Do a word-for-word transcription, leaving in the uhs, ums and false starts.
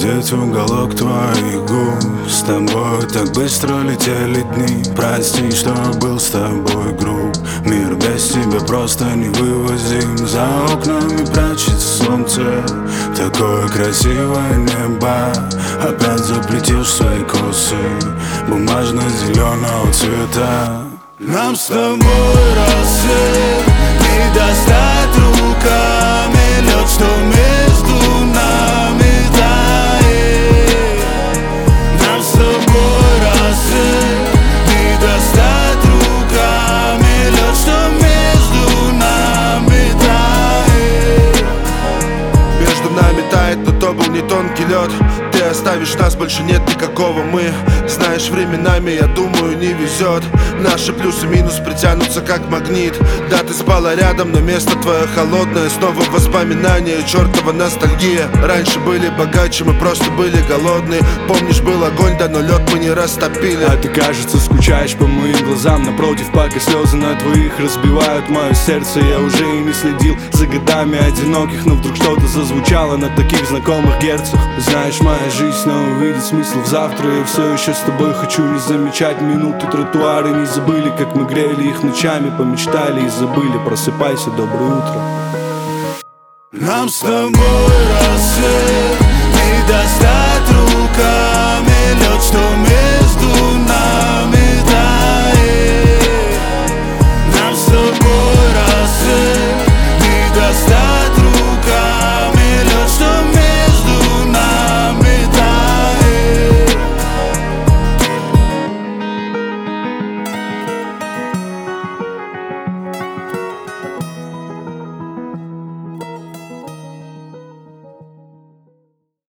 видеть уголок твоих губ. С тобой так быстро летели дни. Прости, что был с тобой груб. Мир без тебя просто невывозим. За окнами прячется солнце, такое красивое небо. Опять заплетешь свои косы бумажно-зеленого цвета. Нам с тобой рассвет не достать руками лед, что между нами тает. Нам с тобой рассвет не достать руками лед, что между нами тает. Между нами тает, но то был не тонкий лед. Ты оставишь нас, больше нет никакого мы. Знаешь, временами, я думаю, не везет. Наши плюсы минус притянутся как магнит. Да, ты спала рядом, но место твое холодное. Снова воспоминания, чертова ностальгия. Раньше были богаче, мы просто были голодные. Помнишь, был огонь, да, но лед мы не растопили. А ты, кажется, скучаешь по моим глазам. Напротив, пока слезы на твоих разбивают мое сердце. Я уже и не следил за годами одиноких, но вдруг что-то зазвучало на таких знакомых герцах. Знаешь, моя жизнь снова увидит смысл в завтра. Я все еще с тобой хочу не замечать минуты, тротуары. Не забыли, как мы грели их ночами. Помечтали и забыли, просыпайся, доброе утро. Нам с тобой рассвет не достать руками лед, что